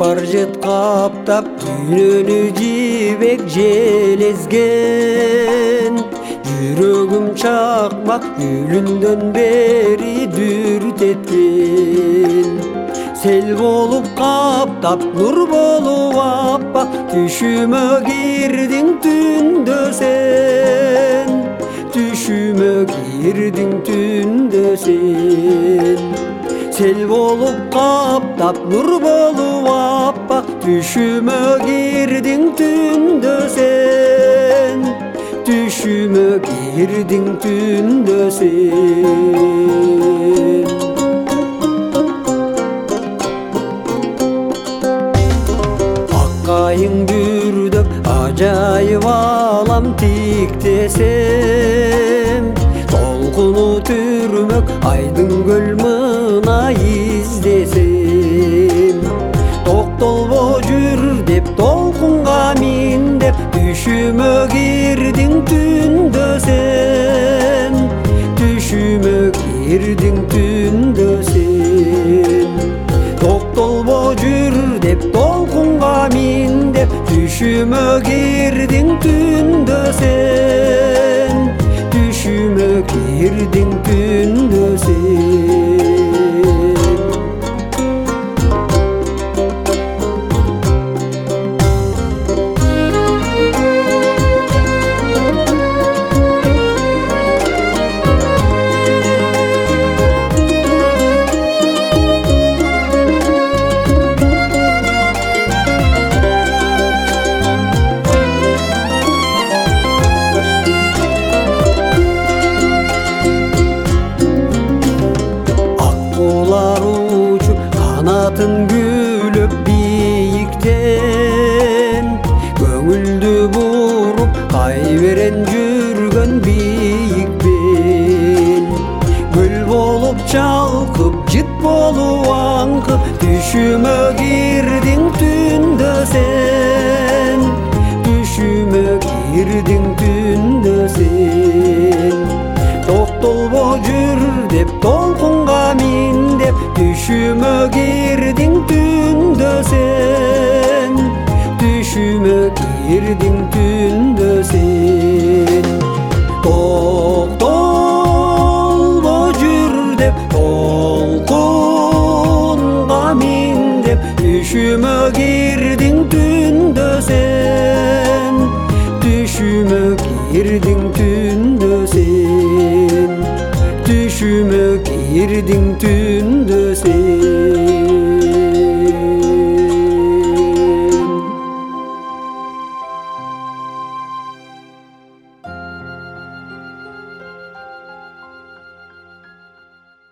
бар жет каптап дүйнөнү жибек железген. Жүрөгүм чакмак гүлүндөн бери дүртеткен. Сел болуп каптап нур болуп аппак түшүмө кирдиң түндө сен. Түшүмө кирдиң түндө сен. Сел болуп каптап нур болуп аппак түшүмө кирдиң түндө сен. Түшүмө кирдиң түндө сен. Аккайың бүрдөп ажайып алам тиктесем. Толкуну түрмөк айдың көл мына издесем. Токтолбо жүр деп толкунга мин деп түшүмө кирдиң түндө сен. Түшүмө кирдиң түндө сен. Токтолбо жүр деп толкунга мин деп түшүмө кирдиң түндө сен. Түшүмө кирдиң түндө сен. Kanatın gülüp biyikten. Көңүлдү буруп кайберен жүргөн бийик бел. Гүл болуп чалкып жыт болуп аңкып түшүмө кирдиң түндө сен. Түшүмө кирдиң түндө сен. Токтолбо жүр деп толкунга мин деп түшүмө кирдиң түндө сен. Түшүмө кирдиң түндө сен. Токтолбо жүр деп толкунга мин деп түшүмө кирдиң түндө сен. Түшүмө кирдиң түндө сен. Түшүмө кирдиң түндө сен.